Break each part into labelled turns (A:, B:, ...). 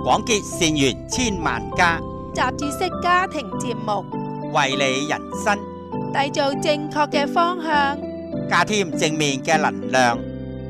A: 廣結善緣千萬家，
B: 雜誌式家庭節目，
A: 為你人生
B: 締造正確嘅方向，
A: 加添正面嘅能量。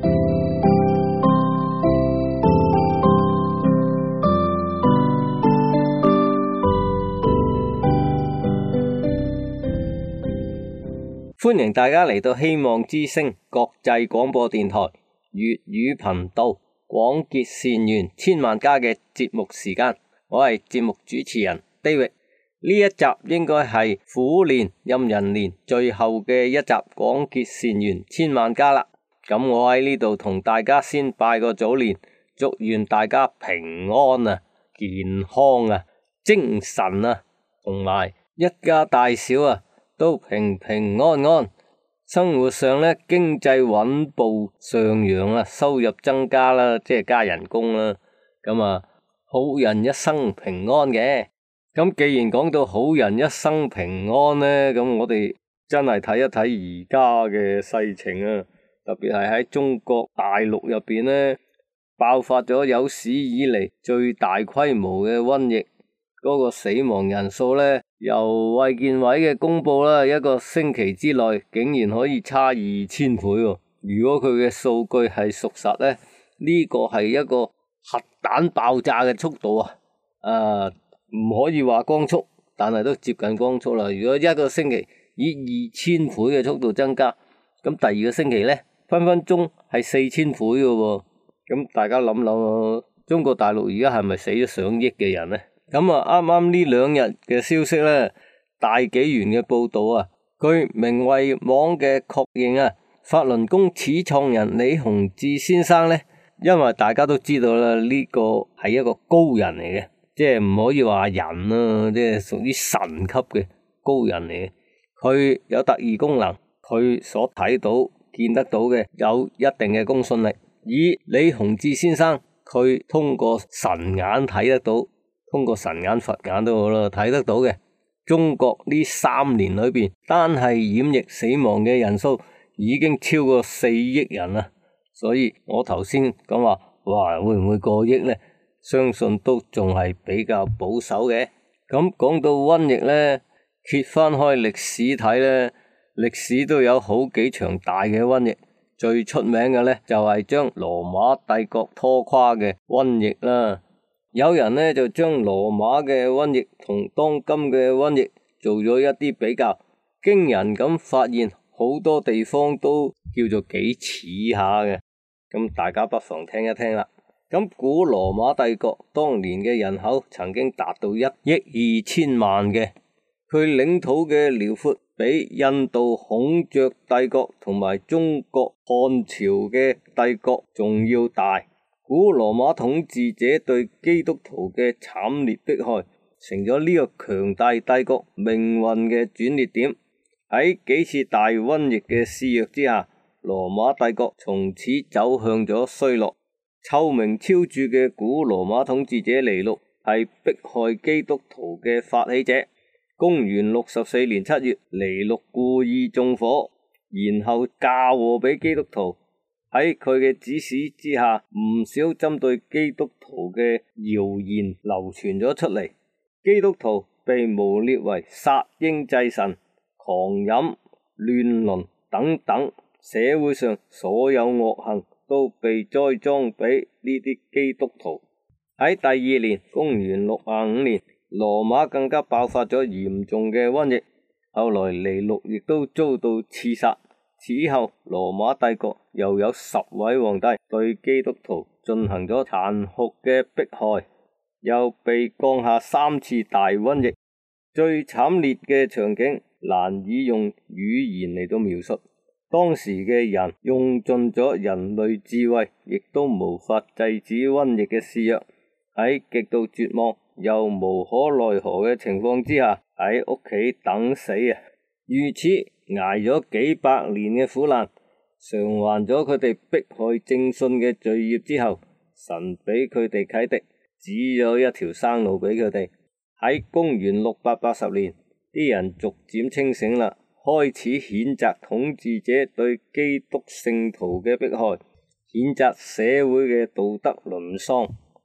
C: 歡迎大家嚟到希望之聲國際廣播電台粵語頻道廣結善緣千萬家嘅節目時間，我係節目主持人 David。呢一集應該係虎年壬寅年最後嘅一集廣結善緣千萬家啦。咁我喺呢度同大家先拜個早年，祝願大家平安啊、健康啊、精神啊，同埋一家大小啊都平平安安，生活上咧經濟穩步上揚啊，收入增加啦，即係加人工啦。咁啊，好人一生平安嘅。咁既然講到好人一生平安咧，咁我哋真係睇一睇而家嘅世情啊，特別係喺中國大陸入邊咧，爆發咗有史以嚟最大規模嘅瘟疫。嗰個死亡人數咧，由衛健委嘅公布啦，一個星期之內竟然可以差2000倍喎。如果佢嘅數據係屬實咧，呢個係一個核彈爆炸嘅速度啊！唔可以話光速，但係都接近光速啦。如果一個星期以2000倍嘅速度增加，咁第二個星期咧，分分鐘係4000倍嘅喎。咁大家諗諗，中國大陸而家係咪死咗上億嘅人咧？咁啊，啱啱呢兩日嘅消息咧，大紀元嘅報道啊，據明慧網嘅確認啊，法輪功始創人李洪志先生咧，因為大家都知道啦，呢個係一個高人嚟嘅，即係唔可以話人啊，即係屬於神級嘅高人嚟嘅。佢有特異功能，佢所睇到、見得到嘅有一定嘅公信力。以李洪志先生，佢通過神眼睇得到。通過神眼佛眼都好啦，睇得到嘅。中國呢3年裏邊，單係染疫死亡嘅人數已經超過4億人啦。所以我頭先講話，哇，會唔會過億呢？相信都仲係比較保守嘅。咁講到瘟疫呢，揭翻開歷史睇呢，歷史都有好幾場大嘅瘟疫。最出名嘅呢，就係將羅馬帝國拖垮嘅瘟疫啦。有人呢就將羅馬嘅瘟疫同當今嘅瘟疫做咗一啲比較，驚人咁發現好多地方都叫做幾似下嘅。咁大家不妨聽一聽啦。咁古羅馬帝國當年嘅人口曾經達到1億2千萬嘅，佢領土嘅遼闊比印度孔雀帝國同埋中國漢朝嘅帝國仲要大。古羅馬統治者對基督徒嘅慘烈迫害，成咗呢個強大帝國命運嘅轉捩點。喺幾次大瘟疫嘅肆虐之下，羅馬帝國從此走向咗衰落。臭名昭著嘅古羅馬統治者尼祿係迫害基督徒嘅發起者。公元64年7月，尼祿故意縱火，然後嫁禍俾基督徒。喺佢嘅指使之下，唔少針對基督徒嘅謠言流傳咗出嚟。基督徒被誣衊為殺嬰祭神、狂飲、亂倫等等，社會上所有惡行都被栽贓俾呢啲基督徒。喺第2年，公元65年，羅馬更加爆發咗嚴重嘅瘟疫，後來尼祿亦都遭到刺殺。此後，羅馬帝國又有10位皇帝對基督徒進行咗殘酷嘅迫害，又被降下3次大瘟疫。最慘烈嘅場景難以用語言嚟到描述，當時嘅人用盡咗人類智慧，亦都無法制止瘟疫嘅肆虐。喺極度絕望又無可奈何嘅情況之下，喺屋企等死啊！如此挨咗幾百年嘅苦難，償還咗佢哋迫害正信嘅罪孽之後，神俾佢哋啟迪，指咗一條生路俾佢哋。喺公元680年，啲人逐漸清醒啦，開始譴責統治者對基督聖徒嘅迫害，譴責社會嘅道德淪喪。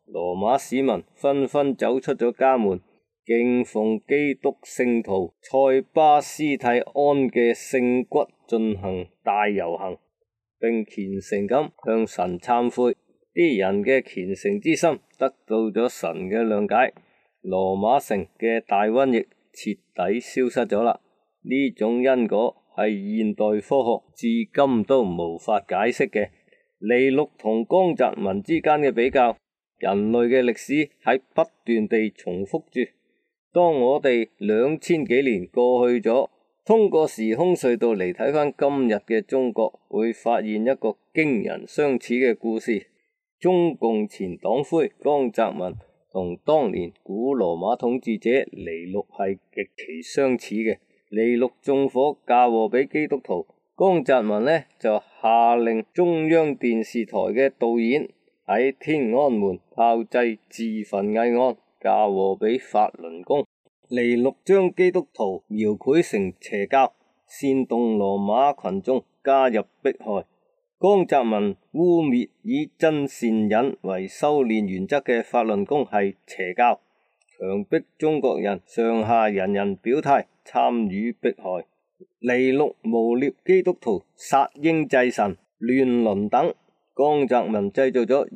C: 羅馬市民紛紛走出咗家門，敬奉基督聖徒塞巴斯蒂安嘅聖骨進行大遊行，並虔誠咁向神懺悔。啲人嘅虔誠之心得到咗神嘅諒解，羅馬城嘅大瘟疫徹底消失咗啦。呢種因果係現代科學至今都無法解釋嘅。尼祿同江澤民之間嘅比較，人類嘅歷史喺不斷地重複住。當我哋2000幾年過去咗，通過時空隧道嚟睇返今日嘅中國，會發現一個驚人相似嘅故事。中共前黨魁江澤民同當年古羅馬統治者尼祿係極其相似嘅。尼祿縱火嫁禍俾基督徒，江澤民呢就下令中央電視台嘅導演喺天安門炮製自焚偽案，嫁禍俾法輪功。尼祿將基督徒描繪成邪教，煽動羅馬群眾加入迫害。江澤民污衊以真善忍為修煉原則嘅法輪功係邪教，強迫中國人上下人人表態參與迫害。尼祿誣衊基督徒殺嬰祭神、亂倫等，江澤民製造咗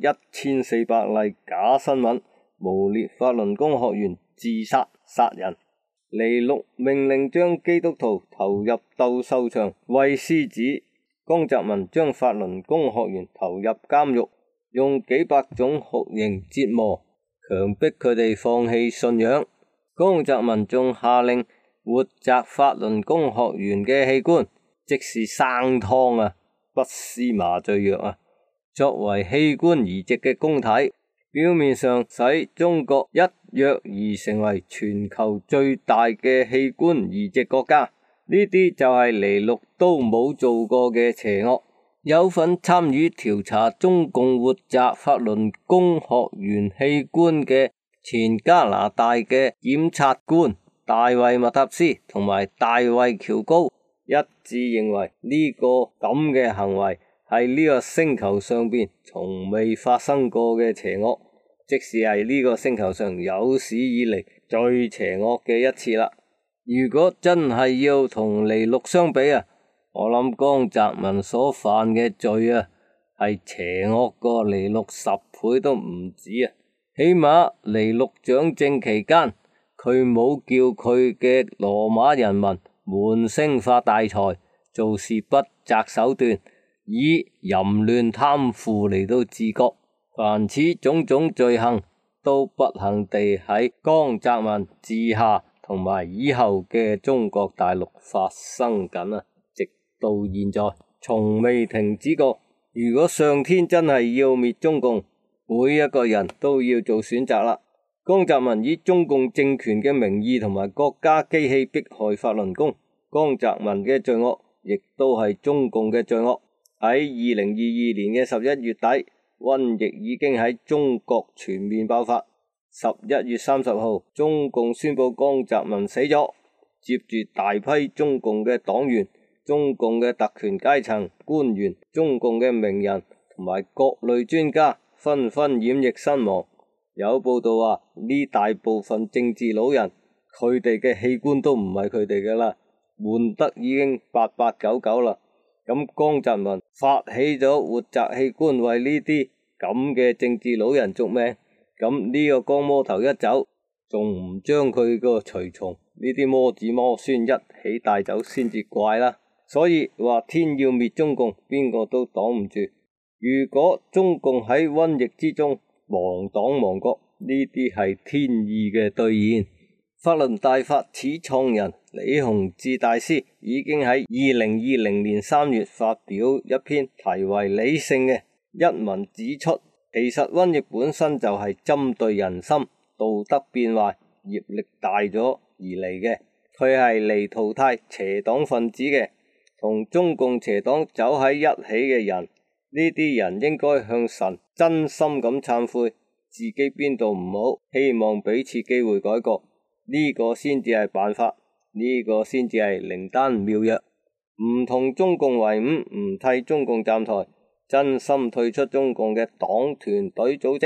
C: 1400例假新聞，誣衊法輪功學員自殺殺人。尼祿命令將基督徒投入鬥獸場餵獅子，江澤民將法輪功學員投入監獄，用幾百種酷刑折磨，強迫佢哋放棄信仰。江澤民仲下令活摘法輪功學員嘅器官，即是生湯啊，不施麻醉藥啊，作為器官移植嘅供體，表面上使中國一躍而成為全球最大嘅器官移植國家。呢啲就係尼祿都冇做過嘅邪惡。有份參與調查中共活摘法輪功學員器官嘅前加拿大嘅檢察官大衛麥塔斯同埋大衛喬高一致認為呢個咁嘅行為係呢個星球上邊從未發生過嘅邪惡，即使係呢個星球上有史以嚟最邪惡嘅一次啦。如果真係要同尼祿相比啊，我諗江澤民所犯嘅罪啊係邪惡過尼祿10倍都唔止啊。起碼尼祿掌政期間，佢冇叫佢嘅羅馬人民悶聲發大財，做事不擇手段，以淫亂貪腐嚟到治國。凡此種種罪行都不幸地喺江澤民治下同埋以後嘅中國大陸發生緊啊，直到現在從未停止過。如果上天真係要滅中共，每一個人都要做選擇啦。江澤民以中共政權嘅名義同埋國家機器迫害法輪功，江澤民嘅罪惡亦都係中共嘅罪惡。喺2022年嘅11月底，瘟疫已經喺中國全面爆發。11月30號，中共宣布江澤民死咗，接住大批中共嘅黨員、中共嘅特權階層官員、中共嘅名人同埋各類專家紛紛染疫身亡。有報道話呢大部分政治老人，佢哋嘅器官都唔係佢哋㗎啦，換得已經8899啦。咁江澤民發起咗活摘器官，為呢啲咁嘅政治老人續命。咁呢個江魔頭一走，仲唔將佢個隨從呢啲魔子魔孫一起帶走先至怪啦。所以話天要滅中共，邊個都擋唔住。如果中共喺瘟疫之中亡黨亡國，呢啲係天意嘅兌現。法輪大法始創人李洪志大師已經喺2020年3月發表一篇題為《理性》嘅一文指出，其實瘟疫本身就係針對人心道德變壞、業力大咗而嚟嘅，佢係嚟淘汰邪黨分子嘅。同中共邪黨走喺一起嘅人，呢啲人應該向神真心咁懺悔，自己邊度唔好，希望俾次機會改過，呢個先至係辦法，呢個先至係靈丹妙藥。唔同中共為伍，唔替中共站台，真心退出中共嘅黨團隊組織，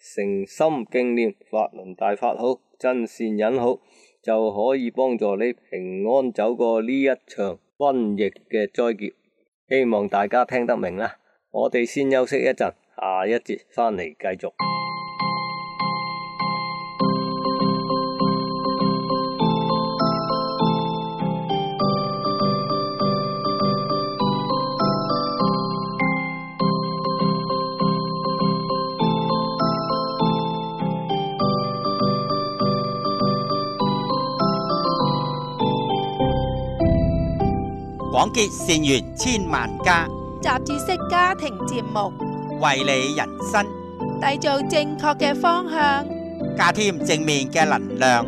C: 誠心敬念法輪大法好，真善忍好，就可以幫助你平安走過呢一場瘟疫嘅災劫。希望大家聽得明啦。我哋先休息一陣，下一節返嚟繼續。
A: 廣結善緣千萬家，
B: 雜誌式家庭節目，
A: 為你人生
B: 締造正確嘅方向，
A: 加添正面嘅能量。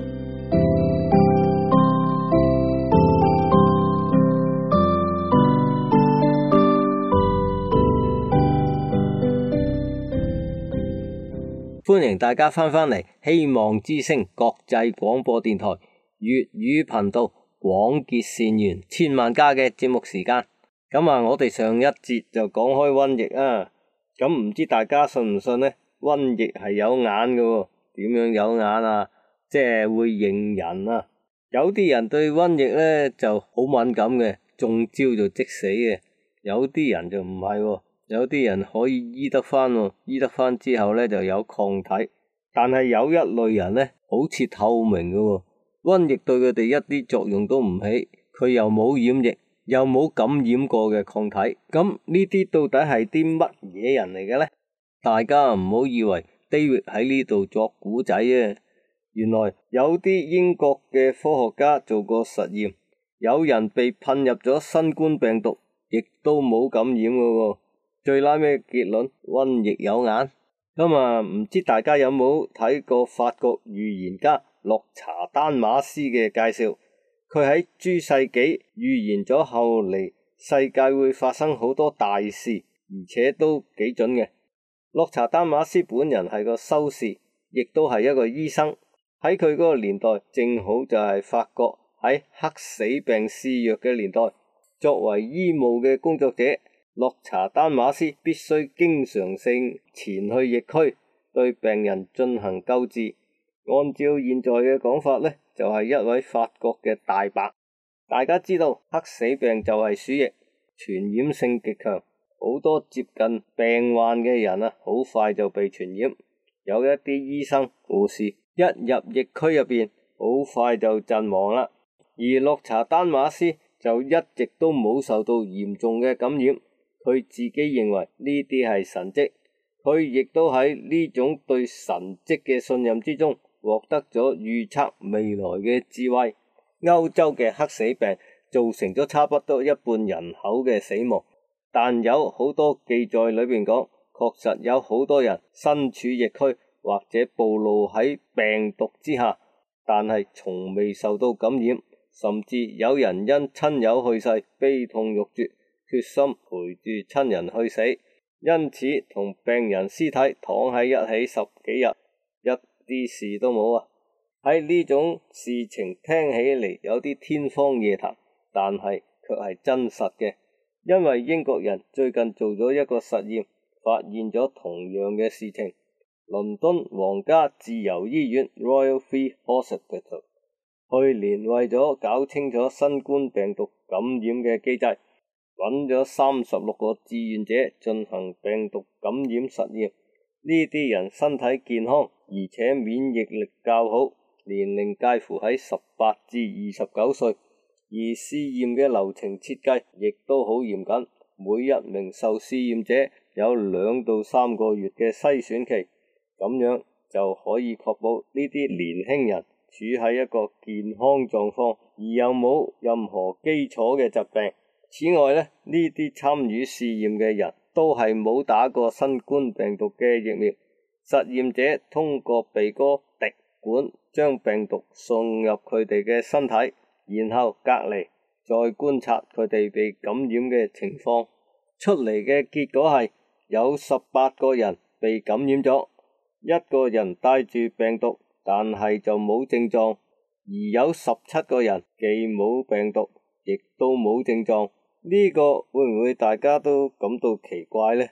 C: 歡迎大家翻返嚟希望之聲國際廣播電台粵語頻道廣結善緣千萬家嘅節目時間。我哋上一節就講開瘟疫啊，唔知大家信唔信呢？瘟疫係有眼嘅喎，點樣有眼啊？即係會認人啊。有啲人對瘟疫呢就好敏感嘅，中招就即死嘅。有啲人就唔係喎。有啲人可以醫得返喎，醫得返之後呢就有抗體，但係有一類人呢好似透明嘅喎，瘟疫對佢哋一啲作用都唔起，佢又冇染疫，又冇感染過嘅抗體，咁呢啲到底係啲乜嘢人嚟嘅呢？大家唔好以為 David 喺呢度作古仔啊，原來有啲英國嘅科學家做過實驗，有人被噴入咗新冠病毒，亦都冇感染嘅喎。最拉咩結論？瘟疫有眼。唔知大家有冇睇過法國預言家洛查丹馬斯嘅介紹？佢喺諸世紀預言咗後嚟世界會發生好多大事，而且都幾準嘅。洛查丹馬斯本人係個修士，亦都係一個醫生。喺佢嗰個年代，正好就係法國喺黑死病肆虐嘅年代。作為醫務嘅工作者，洛查丹馬斯必須經常性前去疫區，對病人進行救治。按照現在嘅講法呢，就係一位法國嘅大白。大家知道黑死病就係鼠疫，傳染性極強，好多接近病患嘅人好快就被傳染。有一啲醫生護士一入疫區入邊，好快就陣亡啦。而洛查丹馬斯就一直都冇受到嚴重嘅感染。佢自己認為呢啲係神蹟，佢亦都喺呢種對神蹟嘅信任之中獲得咗預測未來嘅智慧。歐洲嘅黑死病造成咗差不多一半人口嘅死亡，但有好多記載裏邊講，確實有好多人身處疫區或者暴露喺病毒之下，但係從未受到感染，甚至有人因親友去世悲痛欲絕，決心陪住親人去死，因此同病人屍體躺喺一起10幾日，一啲事都冇啊！喺呢種事情聽起嚟有啲天方夜譚，但係卻係真實嘅，因為英國人最近做咗一個實驗，發現咗同樣嘅事情。倫敦皇家自由醫院 Royal Free Hospital 去年為咗搞清楚新冠病毒感染嘅機制，揾咗36個志願者進行病毒感染實驗。呢啲人身體健康，而且免疫力較好，年齡介乎喺18至29歲，而試驗嘅流程設計亦都好嚴謹，每一名受試驗者有2到3個月嘅篩選期，咁樣就可以確保呢啲年輕人處喺一個健康狀況，而又冇任何基礎嘅疾病。此外呢啲參與試驗嘅人都係冇打過新冠病毒嘅疫苗。實驗者通過鼻哥滴管將病毒送入佢哋嘅身體，然後隔離，再觀察佢哋被感染嘅情況。出嚟嘅結果係有18個人被感染咗，1個人帶住病毒，但係就冇症狀，而有17個人既冇病毒，亦都冇症狀。呢個會唔會大家都感到奇怪呢？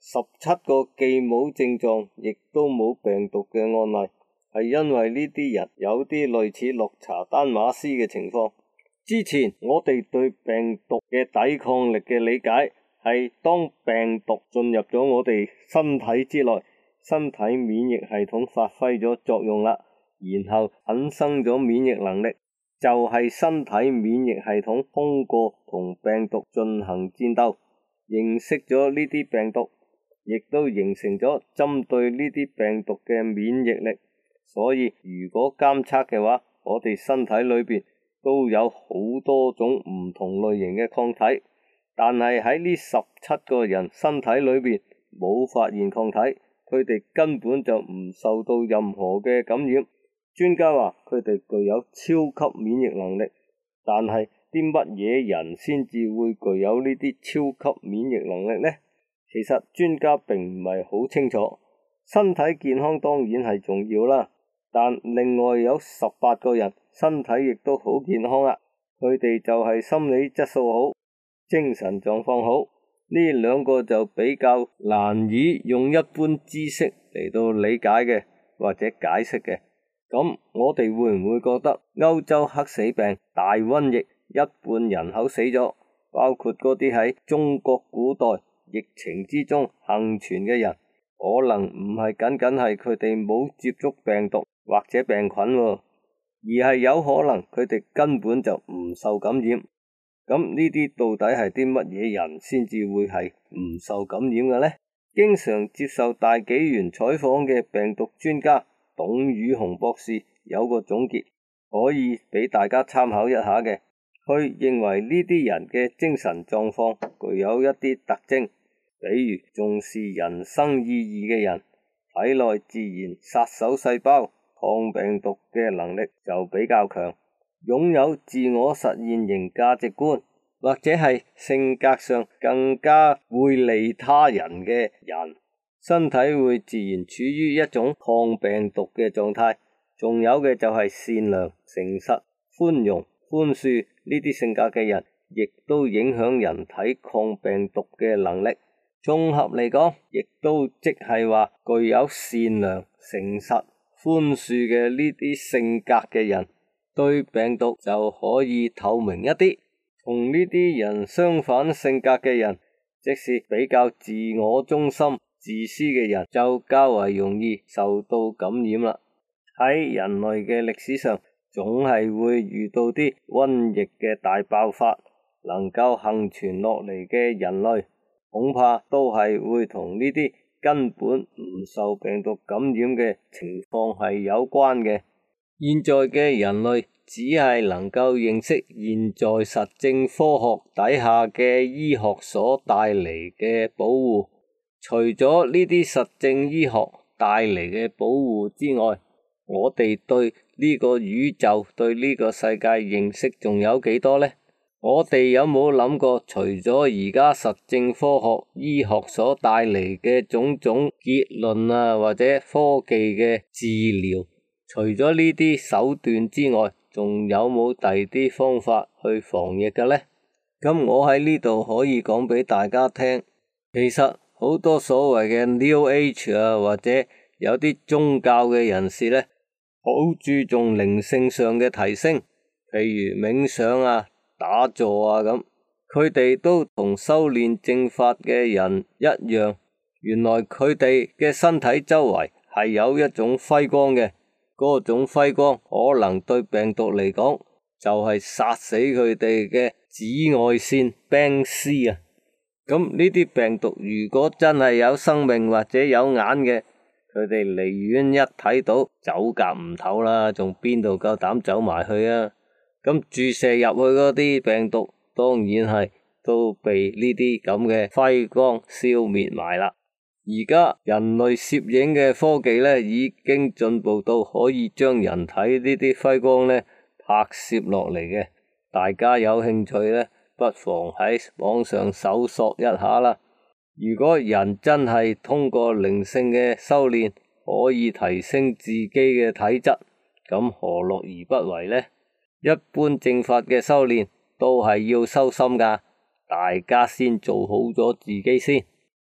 C: 17個既冇症狀亦都冇病毒嘅案例，係因為呢啲人有啲類似綠茶丹馬斯嘅情況。之前我哋對病毒嘅抵抗力嘅理解係當病毒進入咗我哋身體之內，身體免疫系統發揮咗作用啦，然後產生咗免疫能力，就係身體免疫系統通過同病毒進行戰鬥，認識咗呢啲病毒，亦都形成咗針對呢啲病毒嘅免疫力。所以如果監測嘅話，我哋身體裏邊都有好多種唔同類型嘅抗體，但係喺呢17個人身體裏邊冇發現抗體，佢哋根本就唔受到任何嘅感染。專家話佢哋具有超級免疫能力，但係啲乜嘢人先至會具有呢啲超級免疫能力呢？其實專家並唔係好清楚。身體健康當然係重要啦，但另外有18個人身體亦都好健康啦，佢哋就係心理質素好，精神狀況好。呢兩個就比較難以用一般知識嚟到理解嘅或者解釋嘅。咁我哋會唔會覺得歐洲黑死病、大瘟疫一半人口死咗，包括嗰啲喺中國古代疫情之中幸存嘅人，可能唔係僅僅係佢哋冇接觸病毒或者病菌，而係有可能佢哋根本就唔受感染。咁呢啲到底係啲乜嘢人先至會係唔受感染嘅呢？經常接受大紀元採訪嘅病毒專家董宇紅博士有個總結可以俾大家參考一下嘅。佢認為呢啲人嘅精神狀況具有一啲特徵，比如重視人生意義嘅人，體內自然殺手細胞抗病毒嘅能力就比較強，擁有自我實現型價值觀，或者係性格上更加會利他人嘅人，身體會自然處於一種抗病毒嘅狀態。仲有嘅就係善良、誠實、寬容、寬恕呢啲性格嘅人，亦都影響人體抗病毒嘅能力。綜合嚟講，亦都即係話具有善良、誠實、寬恕嘅呢啲性格嘅人，對病毒就可以透明一啲。同呢啲人相反性格嘅人，即是比較自我中心、自私嘅人，就較為容易受到感染啦。喺人類嘅歷史上，總係會遇到啲瘟疫嘅大爆發，能夠幸存落嚟嘅人類，恐怕都係會同呢啲根本唔受病毒感染嘅情況係有關嘅。現在嘅人類只係能夠認識現在實證科學底下嘅醫學所帶嚟嘅保護，除咗呢啲實證醫學帶嚟嘅保護之外，我哋對呢個宇宙、對呢個世界認識仲有幾多呢？我哋有冇諗過，除咗而家實證科學醫學所帶嚟嘅種種結論啊，或者科技嘅治療，除咗呢啲手段之外，仲有冇第二啲方法去防疫嘅呢？咁我喺呢度可以講俾大家聽，其實好多所謂嘅 New Age 啊，或者有啲宗教嘅人士呢，好注重靈性上嘅提升，譬如冥想啊、打坐啊咁，佢哋都同修煉正法嘅人一樣，原來佢哋嘅身體周圍係有一種輝光嘅，嗰種輝光可能對病毒嚟講就係殺死佢哋嘅紫外線冰絲啊。咁呢啲病毒如果真係有生命或者有眼嘅，佢哋離遠一睇到走夾唔唞啦，仲邊度夠膽走埋去啊？咁注射入去嗰啲病毒，當然係都被呢啲咁嘅輝光消滅埋啦。而家人類攝影嘅科技呢，已經進步到可以將人體呢啲輝光呢拍攝落嚟嘅。大家有興趣呢，不妨喺網上搜索一下啦。如果人真係通過靈性嘅修煉可以提升自己嘅體質，咁何樂而不為呢？一般正法嘅修煉都係要修心噶，大家先做好咗自己先。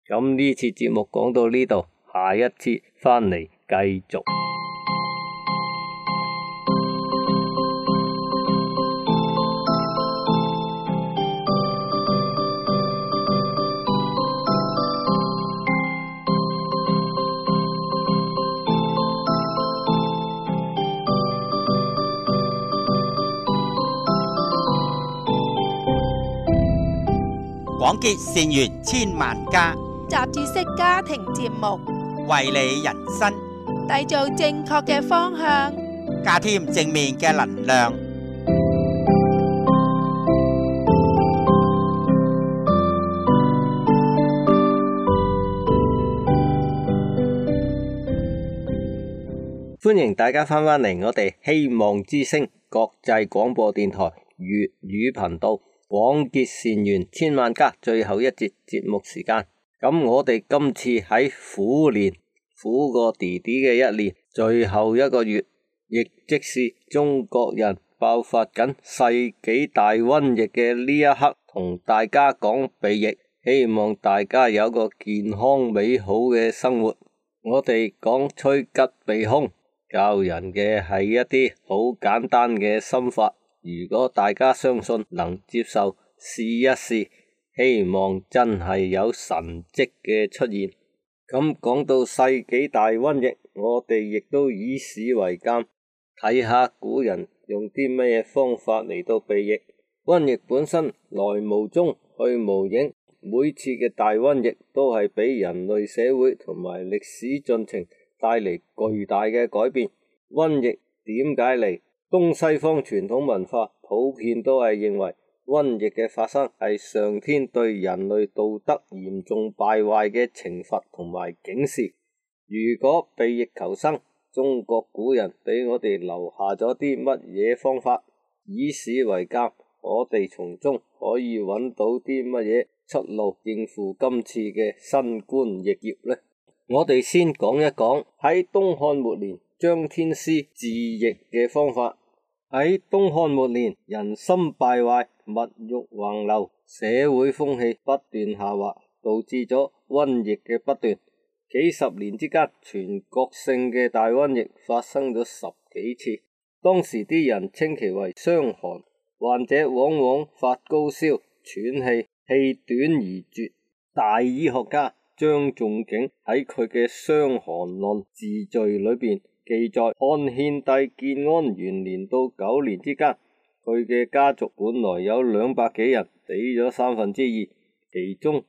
C: 咁呢次節目講到呢度，下一次返嚟繼續。
A: 廣結善緣千萬家，
B: 雜誌式家庭節目，
A: 為你人生
B: 締造正確嘅方向，
A: 加添正面嘅能量。
C: 歡迎大家翻返嚟我哋希望之聲國際廣播電台粵語頻道，廣結善緣千萬家最後一節節目時間。咁我哋今次喺虎年，虎過弟弟嘅一年最後一個月，亦即是中國人爆發緊世紀大瘟疫嘅呢一刻，同大家講避疫，希望大家有個健康美好嘅生活。我哋講趨吉避凶，教人嘅係一啲好簡單嘅心法，如果大家相信能接受，試一試，希望真係有神蹟嘅出現。咁講到世紀大瘟疫，我哋亦都以史為鑑，睇下古人用啲咩方法嚟到避疫。瘟疫本身來無蹤去無影，每次嘅大瘟疫都係俾人類社會同埋歷史進程帶嚟巨大嘅改變。瘟疫點解嚟？東西方傳統文化普遍都係認為瘟疫嘅發生係上天對人類道德嚴重敗壞嘅懲罰同埋警示。如果避疫求生，中國古人俾我哋留下咗啲乜嘢方法？以史為鑑，我哋從中可以揾到啲乜嘢出路應付今次嘅新冠疫業呢？我哋先講一講喺東漢末年張天師治疫嘅方法。喺東漢末年，人心敗壞，物欲橫流，社會風氣不斷下滑，導致咗瘟疫嘅不斷。幾十年之間，全國性嘅大瘟疫發生咗10幾次。當時啲人稱其為傷寒，患者往往發高燒、喘氣、氣短而絕。大醫學家張仲景喺佢嘅《傷寒論治序》裏邊記載，漢獻帝建安元年到9年之間，佢嘅家族本來有200幾人，死咗2/3，其中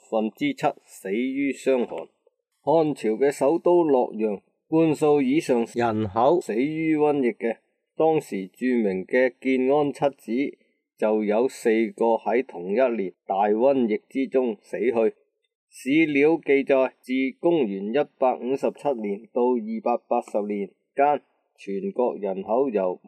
C: 7/10死於傷寒。漢朝嘅首都洛陽，半數以上人口死於瘟疫嘅。當時著名嘅建安七子就有4個喺同一年大瘟疫之中死去。史料記載，自公元157年到280年間，全國人口由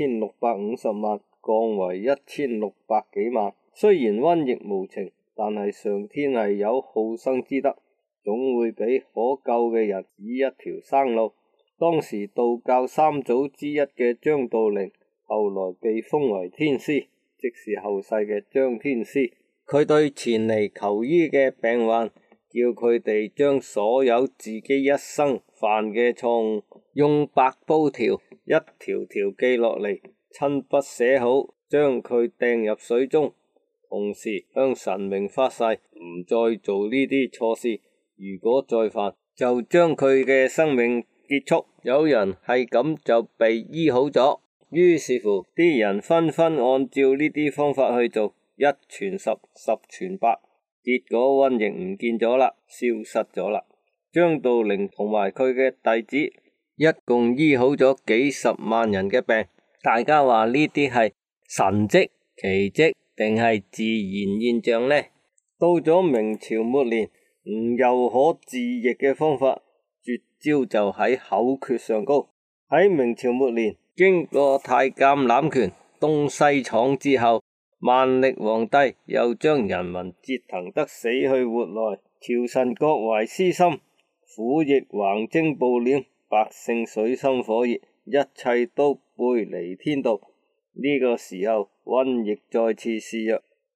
C: 5650萬降為1600幾萬。雖然瘟疫無情，但係上天係有好生之德，總會俾可救嘅人指一條生路。當時道教3祖之一嘅張道陵，後來被封為天師，即是後世嘅張天師。佢對前嚟求醫嘅病患，叫佢哋將所有自己一生犯嘅錯誤，用白布條一條條記落嚟，親筆寫好，將佢掟入水中，同時向神明發誓，唔再做呢啲錯事。如果再犯，就將佢嘅生命結束。有人係咁就被醫好咗，於是乎啲人紛紛按照呢啲方法去做，1傳10，10傳100，結果瘟疫唔見咗啦，消失咗啦。張道陵同埋佢嘅弟子一共醫好咗幾十萬人嘅病。大家話呢啲係神蹟、奇蹟定係自然現象呢？到咗明朝末年，唔又可治疫嘅方法，絕招就喺口訣上高。喺明朝末年，經過太監攬權、東西闖之後，萬曆皇帝又將人民折騰得死去活來，朝臣各懷私心，苦役橫徵暴斂，百姓水深火熱，一切都背離天道。呢個時候，瘟疫再次肆虐，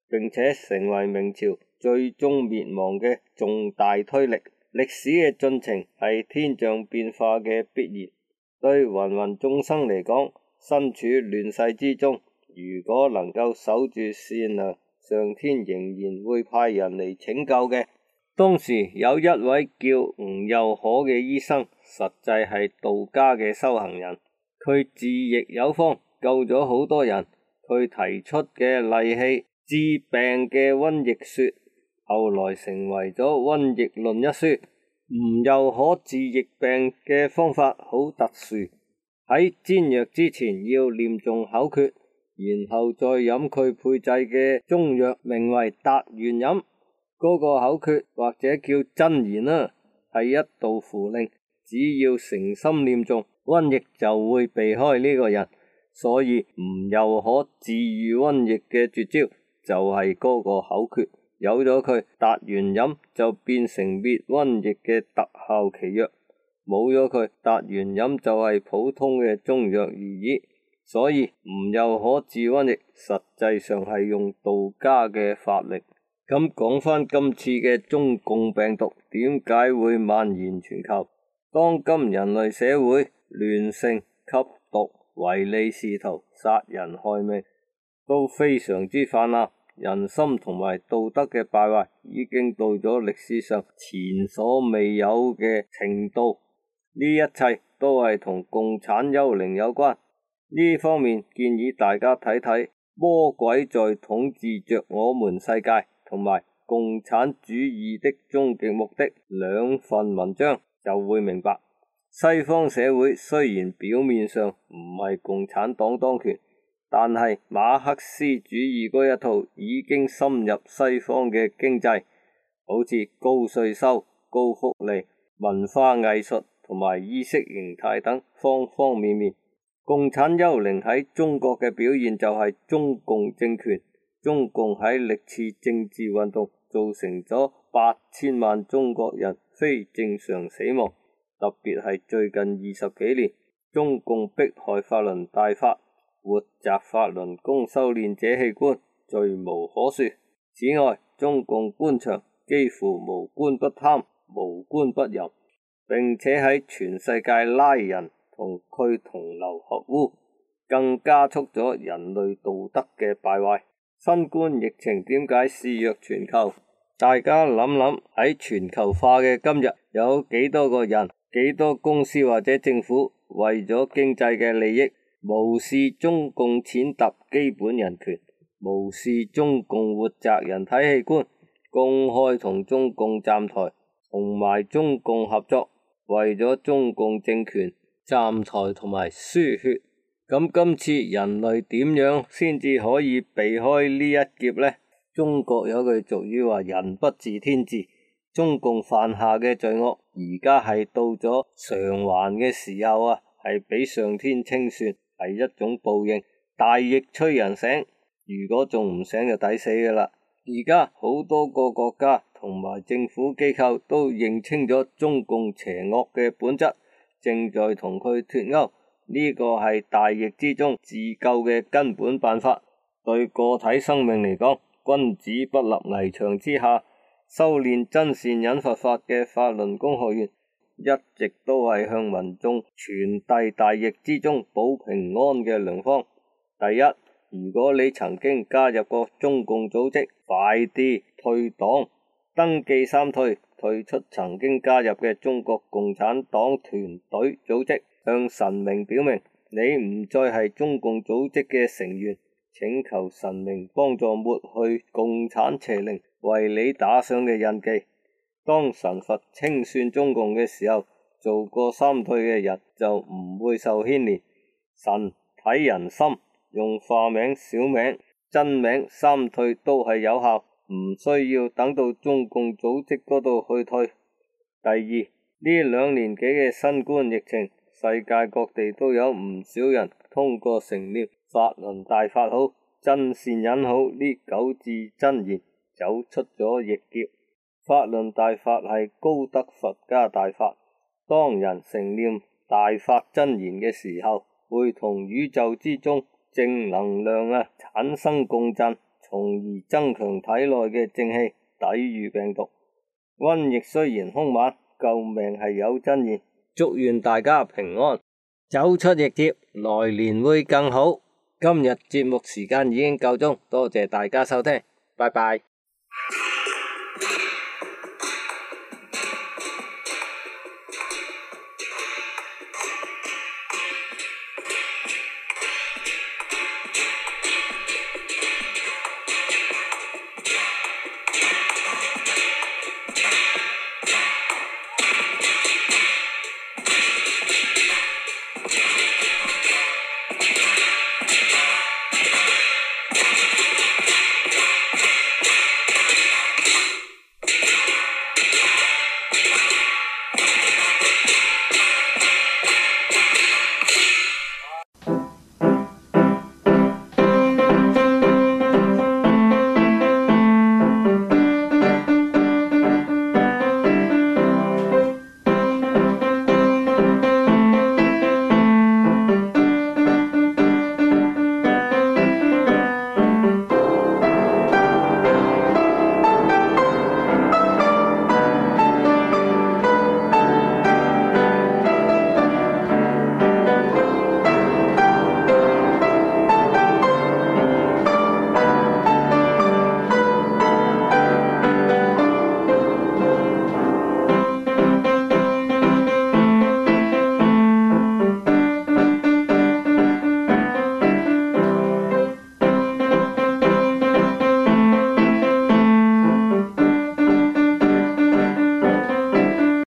C: 並且成為明朝最終滅亡嘅重大推力。歷史嘅進程係天象變化嘅必然，對芸芸眾生嚟講，身處亂世之中，如果能夠守住善良，上天仍然會派人嚟拯救嘅。當時有一位叫吳又可嘅醫生，實際係道家嘅修行人，佢治疫有方，救咗好多人。佢提出嘅利器治病嘅瘟疫說，後來成為咗《瘟疫論》一書。吳又可治疫病嘅方法好特殊，喺煎藥之前要念誦口訣，然後再飲佢配製嘅中藥，名為達元飲。嗰個口訣或者叫真言啦，係一道符令，只要誠心念誦，瘟疫就會避開呢個人。所以吳又可治癒瘟疫嘅絕招就係嗰個口訣，有咗佢，達元飲就變成滅瘟疫嘅特效奇藥；冇咗佢，達元飲就係普通嘅中藥而已。所以吳又可治瘟疫，實際上係用道家嘅法力。咁講返今次嘅中共病毒點解會蔓延全球？當今人類社會亂性、吸毒、唯利是圖、殺人害命都非常之泛濫，人心同埋道德嘅敗壞已經到咗歷史上前所未有嘅程度。呢一切都係同共產幽靈有關。呢方面建議大家睇睇《魔鬼在統治着我們世界》同埋共產主義的終極目的兩份文章，就會明白西方社會雖然表面上唔係共產黨當權，但係馬克思主義嗰一套已經深入西方嘅經濟，好似高稅收、高福利、文化藝術同埋意識形態等方方面面。共產幽靈喺中國嘅表現就係中共政權。中共喺歷次政治運動造成咗8000萬中國人非正常死亡，特別係最近20幾年，中共迫害法輪大法、活摘法輪功修煉者器官，罪無可恕。此外，中共官場幾乎無官不貪、無官不淫，並且喺全世界拉人同佢同流合污，更加速咗人類道德嘅敗壞。新冠疫情點解肆虐全球？大家諗諗，喺全球化嘅今日，有幾多個人、幾多公司或者政府為咗經濟嘅利益，無視中共踐踏基本人權，無視中共活摘人體器官，公開同中共站台，同埋中共合作，為咗中共政權站台同埋輸血。咁今次人類點樣先至可以避開呢一劫呢？中國有句俗語話：人不治天治。中共犯下嘅罪惡，而家係到咗償還嘅時候啊，係俾上天清算，係一種報應。大疫催人醒，如果仲唔醒就抵死噶啦。而家好多個國家同埋政府機構都認清咗中共邪惡嘅本質，正在同佢脫鈎。呢個係大疫之中自救嘅根本辦法。對個體生命嚟講，君子不立危牆之下。修煉真善忍佛法嘅法輪功學員一直都係向民眾傳遞大疫之中保平安嘅良方。第一，如果你曾經加入過中共組織，快啲退黨，登記3退，退出曾經加入嘅中國共產黨團隊組織。向神明表明你唔再係中共組織嘅成員，請求神明幫助抹去共產邪靈為你打上嘅印記。當神佛清算中共嘅時候，做過3退嘅人就唔會受牽連。神睇人心，用化名、小名、真名3退都係有效，唔需要等到中共組織嗰度去退。第二，呢2年幾嘅新冠疫情，世界各地都有唔少人通過成念法輪大法好、真善忍好呢9字真言走出咗疫劫。法輪大法係高德佛家大法，當人成念大法真言嘅時候，會同宇宙之中正能量產生共振， 從而增強體內嘅正氣，抵禦病毒。瘟疫雖然兇猛，救命係有真言。祝願大家平安，走出疫劫，來年會更好。今日節目時間已經夠鐘，多謝大家收聽，拜拜。